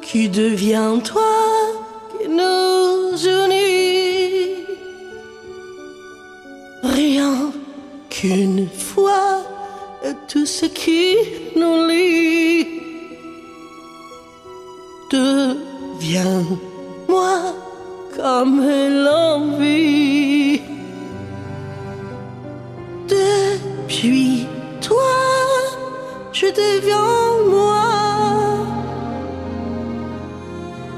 qui devient toi, qui nous unit. Rien qu'une fois, et tout ce qui nous lie devient moi comme l'envie. Depuis toi, je deviens